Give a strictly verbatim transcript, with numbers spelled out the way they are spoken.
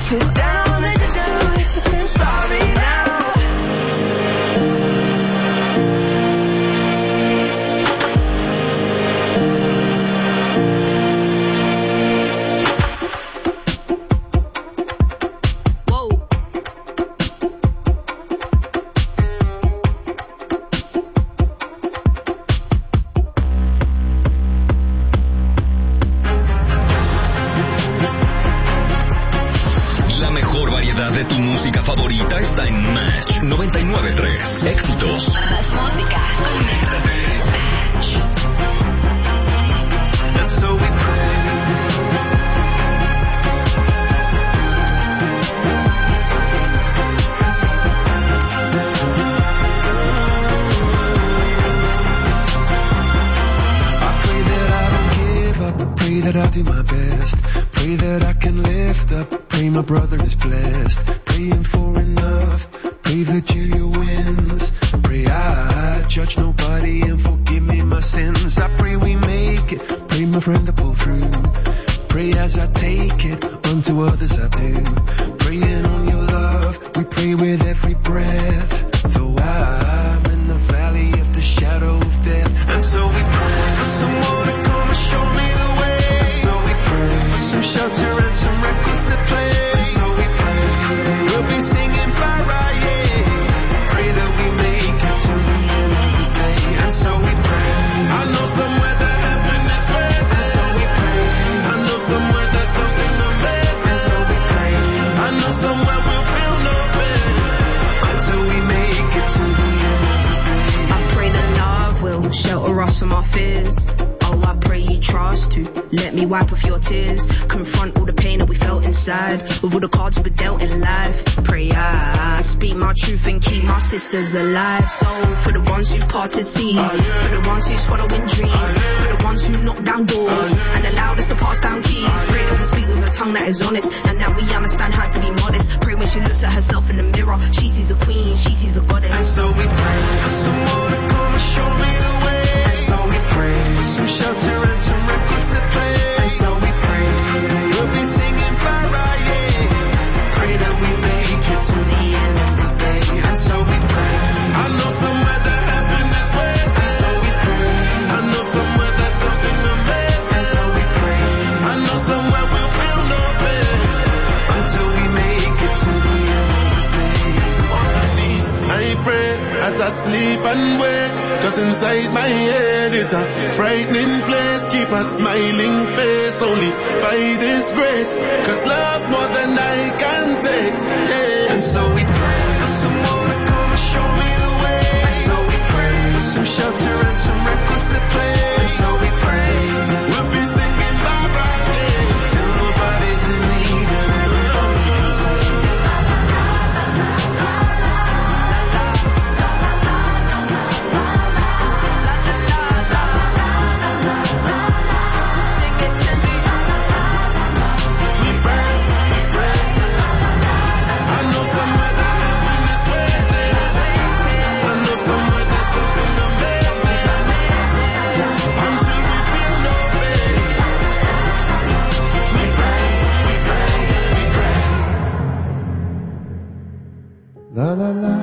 sit down and just say sorry now. De tu música favorita está en Match noventa y nueve punto tres. Éxitos. Más música. Conéctate. Match. And so we pray. I pray that I don't give up. Pray that I do my best. Pray that I can lift up. Pray my brother is blessed. Praying for enough. Pray Virginia wins. Pray I judge nobody and forgive me my sins. I pray we make it. Pray my friend to pull through. Pray as I take it. Unto others I do. Praying on your love. We pray with every breath. Though I'm in the valley of the shadow of death. And so we pray for someone to come and show me the way. And so we pray for some shelter and some records to play. And so we pray we'll be singing para, yeah. Pray that we make it to the end of the day. And so we pray. I know somewhere that heaven is waiting. And so we pray. I know somewhere there's something amazing. And so we pray. I know somewhere we'll feel no pain until we make it to the end of the day. I pray that love will shelter us from our fears. Oh, I pray you trust to let me wipe off your tears. Confront all the pain that we felt inside with all the cards we were dealt in life. Pray I speak my truth and keep my sisters alive. So for the ones who parted seas, for the ones who's following dreams, for the ones who knock down doors and allowed us to pass down keys. Pray that we speak with a tongue that is honest and that we understand how to be modest. Pray when she looks at herself in the mirror, she sees a queen, she sees a goddess. And so we pray for someone to come and show me the way. And so we pray for some shelter and some records to play. And so we pray we'll be singing para, yeah. Pray that we make it to the end of the day. And so we pray. I know somewhere that heaven is waiting. And so we pray. I know somewhere there's something amazing. And so we pray. I know somewhere we'll feel no pain until we make it to the end of the day. On my knees, I pray as I sleep and wake. Cause inside my head is a frightening place. Keep a smiling face only by this grace. Cause love's more than I can take, yeah. And so we pray for someone to come and show me the way. And so we pray for some shelter and some records to play. And so we pray we'll be singing bye-bye, yeah. Till nobody's in need and everybody can say la la la.